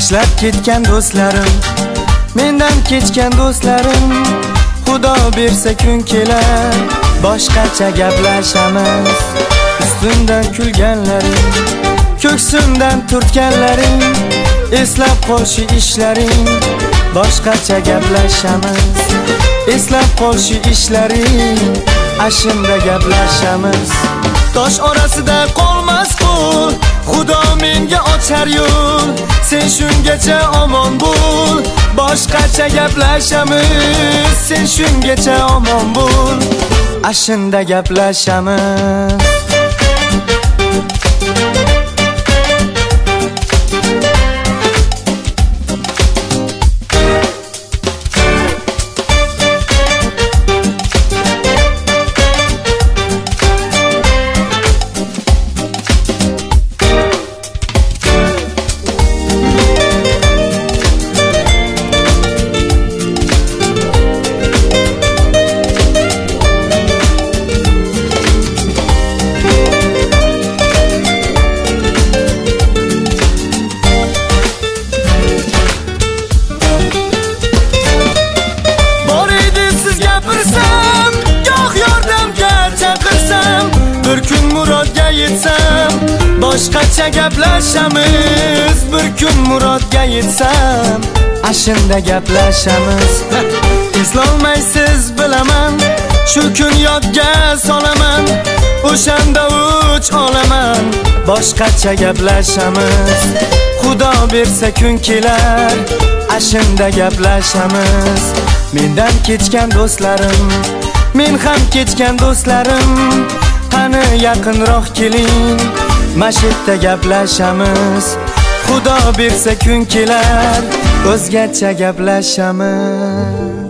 tashlab ketgan do'stlarim, mendan kechgan do'stlarim, Xudo bersa kun kelar, boshqacha gaplashamiz. Ustimdan kulganlaring, ko'ksimdan turtganlaring, eslab qol shu ishlaring, boshqacha gaplashamiz. Eslab qol shu ishlaring, ashimda gaplashamiz. Tosh orasida qolmas qo'l, Xudo menga ochar yo'l. Sen shungacha omon bo'l, boshqacha gaplashamiz. Sen shungacha omon bo'l, ashimda gaplashamiz. Bir kun murodga yetsam, boshqacha gaplashamiz. Bir kun murodga yetsam, ashimda gaplashamiz. Eslolmaysiz bilaman, shu kun yodga solaman. O'shanda uch olaman, boshqacha gaplashamiz. Xudo bersa kun kelar, ashimda gaplashamiz. Mendan kechgan do'stlarim, men ham kechgan do'stlarim, qani yaqinroq keling, mashitda gaplashamiz. Xudo bersa kun kelar, o'zgacha gaplashamiz.